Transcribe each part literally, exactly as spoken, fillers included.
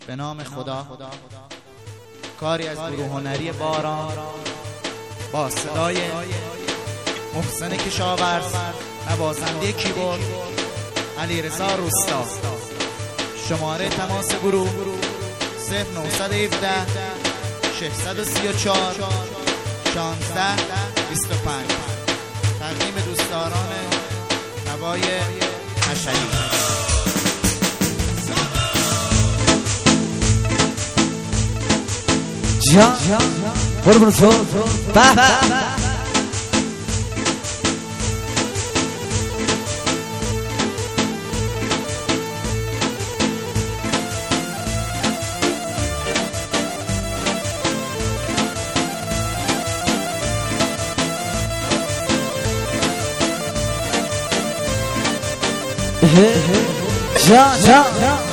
به نام خدا. کاری از گروه هنری باران با صدای محسن کشاورز، نوازنده کیبورد علیرضا روستا. شماره تماس گروه صفر نهصد و هفده ششصد و سی و چهار شانزده بیست و پنج. تقدیم دوستداران نوای مشهدی. جان برو برو تو به جان جان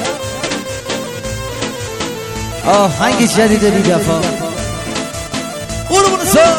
آهنگ جدید بی وفا. برو برو تو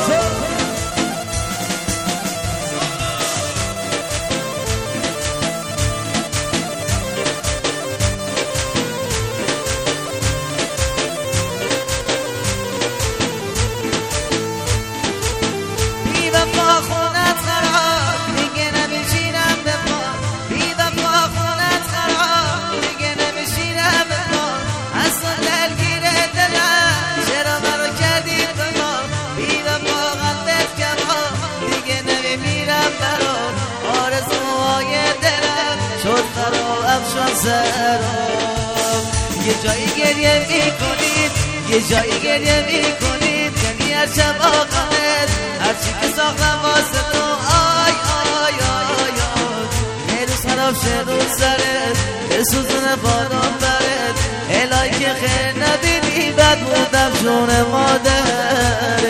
بی وفا خونت خراب دیگه نمیشینم به پا. بی وفا خونت خراب دیگه نمیشینم به پا. اصلا دلگیره دلم چرا منو کردی به ما. بی وفا قلبت کباب دیگه نمیمیرم برات. آرزوهای دلم شد خراب افشان سراب. یه جایی گریه میکنید یه جایی گریه میکنید یعنی هر شب آقامت هرچی که ساختم واسه تو. آی آی آی آی یه روز خراب شه رو سرت بسوزونه بادم برت. الهی که خیر ندیدی بد بودم جون مادرت.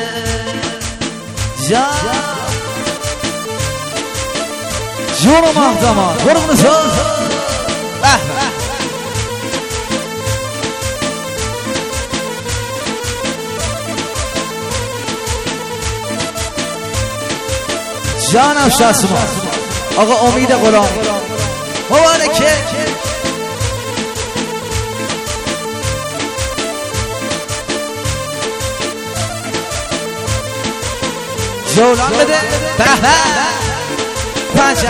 جان جون محتمان برو برو تو به جانم شاسما آقا امید غلام مبارکه. جولان بده به به پنجه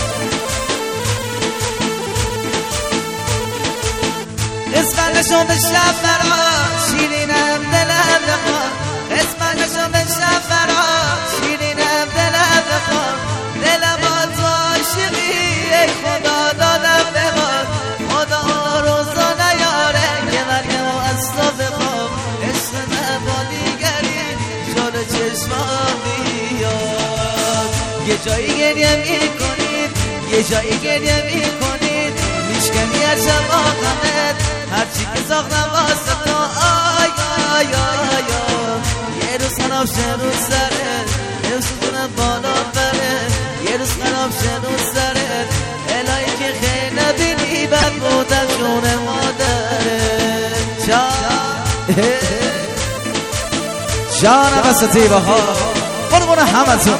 اسمنشون به شب برا شیرینم دلم بخواه. اسمنشون به شب برا شیرینم دلم بخواه. دلم با تو عاشقی ای خدا دادم به ما. خدا روزا نیاره که مرگم از تو بخواه. عشق من با دیگری شد چشمام بیاد. یه جایی گریه میکنید یه جایی گریه میکنید میشکنی هر شب آقامت هرچی که ساختم واسه تو. آی آی آی آی یه روز خراب شه رو سرت نمیسوزونم بالا برت. یه روز خراب شه رو سرت الهی که خیر ندیدی بد بودم جون مادرت. جان جان وسطی بها برو برو همه تو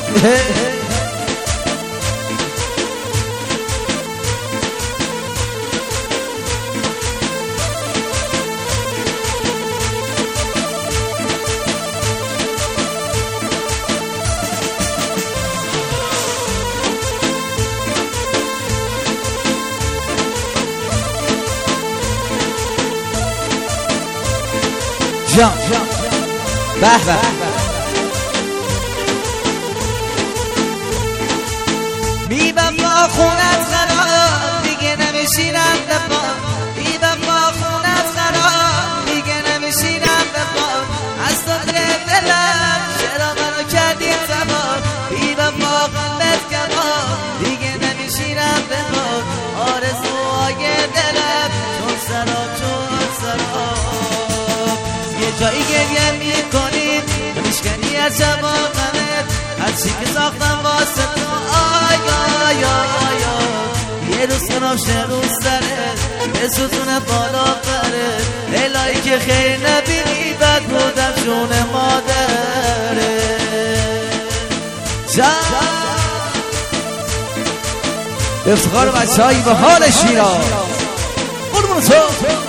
جان به به بی وفا خونت خراب دیگه نمیشینم به پا. بی وفا خونت خراب دیگه نمیشینم به پا. از تو دلم چرا منو کردی تبا. بی وفا قلبت کباب دیگه نمیشینم به پا. آرزوهای دلم چون سراب چون سراب. یه جایی گریه میکنید میشکنی هر شب آقامت هرچی که ساختم واسه تو. آی آی آی آی یه روز خراب شه رو سرت بسوزونه بالا برت. الهی که خیر نبینی بد بودم جون مادرت. جان افتخار بچه هایی به حال شیراز. برو برو تو